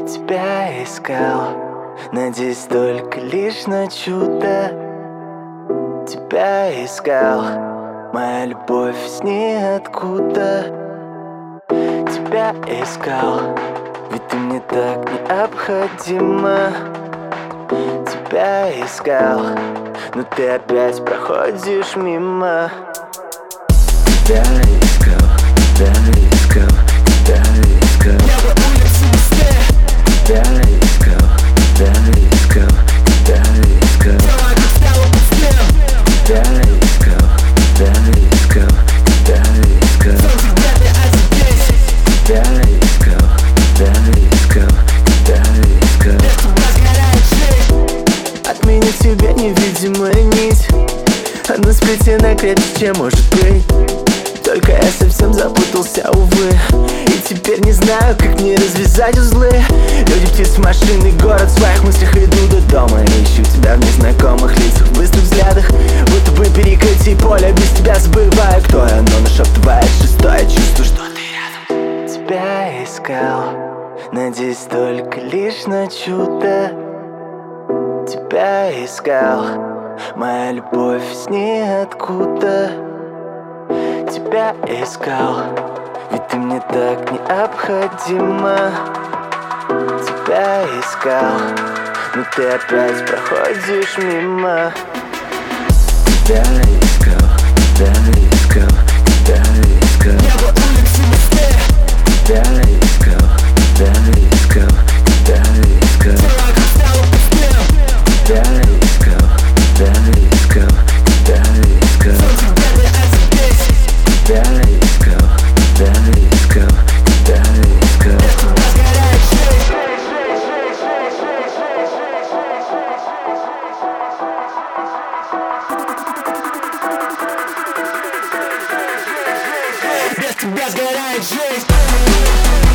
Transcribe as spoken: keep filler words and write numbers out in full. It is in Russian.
Тебя искал, надеясь только лишь на чудо. Тебя искал, моя любовь с ниоткуда. Тебя искал, ведь ты мне так необходима. Тебя искал, но ты опять проходишь мимо. Тебя искал, тебя искал, тебя искал. Тебя искал, тебя искал, тебя искал. Тебя искал, тебя искал, тебя искал. Тебя искал, тебя искал, тебя искал. От меня тебе невидимая нить, она сплетена крепче, чем может быть. Только я совсем запутался, увы, и теперь не знаю, как мне развязать узлы. Люди, птицы, машины, город, в своих мыслях иду до дома. Ищу тебя в незнакомых лицах, в быстрых взглядах, будто бы перекрытие поля. Без тебя забываю, кто я, но нашептывает шестое чувство, что ты рядом. Тебя искал, надеясь только лишь на чудо. Тебя искал, моя любовь с ниоткуда. Тебя искал, ведь ты мне так необходима. Тебя искал, но ты опять проходишь мимо. Тебя искал, тебя искал, тебя искал. Тебя искал, тебя искал, тебя искал. Тебя искал, тебя искал, тебя искал. Тебя искал, тебя искал, тебя искал. Без тебя сгорает жизнь.